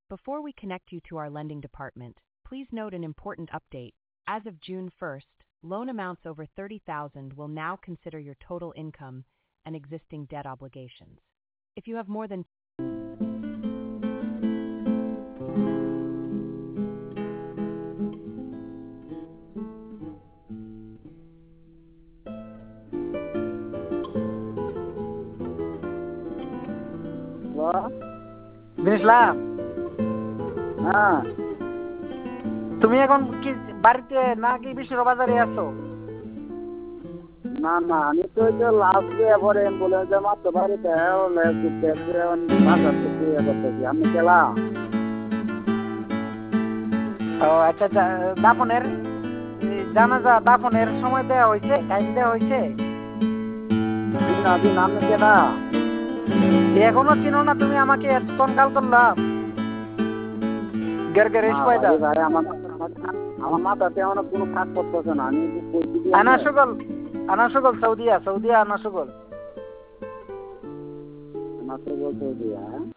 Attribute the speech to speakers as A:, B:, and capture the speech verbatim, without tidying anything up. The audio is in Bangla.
A: Before we connect you to our lending department, please note an important update. As of June first, loan amounts over thirty thousand will now consider your total income and existing debt obligations. If you have more than
B: বুঝলাম।
C: হ্যাঁ,
B: তুমি এখন কি বাড়িতে নাকি বিশ্বর বাজারে আছো?
C: না না আমি তো ওই যে লাস্টে এবারে অ্যাম্বুলেন্সে মারতে বাড়িতে হলে বাজার থেকে ইয়ে করতেছি। আমি গেলাম।
B: ও আচ্ছা আচ্ছা, দাফনের জানাজা দাফনের সময় দেওয়া হয়েছে, টাইম দেওয়া হয়েছে?
C: দিন আদিন আমি কেনা
B: এখনো চিনো না তুমি আমাকে? এতক্ষণ কাল করলাম গের গের এস পয়দা।
C: ভাই আমার আমার মাথাতে অনেক কোনো কাজ করতেছে না। আমি
B: আনা সুগল আনা সুগল সৌদিয়া সৌদিয়া আনা সুগল
C: আমার তো বলতে দিয়া